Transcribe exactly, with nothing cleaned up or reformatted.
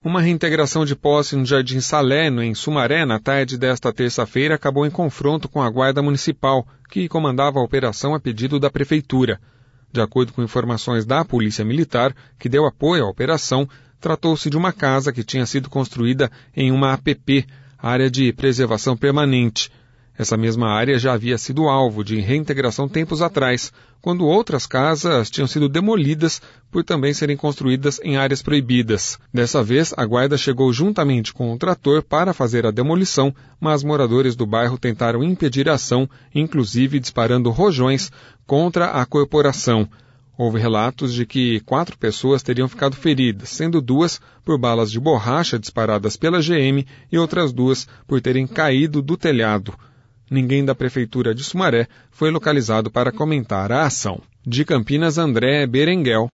Uma reintegração de posse no Jardim Salerno, em Sumaré, na tarde desta terça-feira, acabou em confronto com a Guarda Municipal, que comandava a operação a pedido da Prefeitura. De acordo com informações da Polícia Militar, que deu apoio à operação, tratou-se de uma casa que tinha sido construída em uma A P P, Área de Preservação Permanente. Essa mesma área já havia sido alvo de reintegração tempos atrás, quando outras casas tinham sido demolidas por também serem construídas em áreas proibidas. Dessa vez, a guarda chegou juntamente com o trator para fazer a demolição, mas moradores do bairro tentaram impedir a ação, inclusive disparando rojões contra a corporação. Houve relatos de que quatro pessoas teriam ficado feridas, sendo duas por balas de borracha disparadas pela G M e outras duas por terem caído do telhado. Ninguém da Prefeitura de Sumaré foi localizado para comentar a ação. De Campinas, André Berenguel.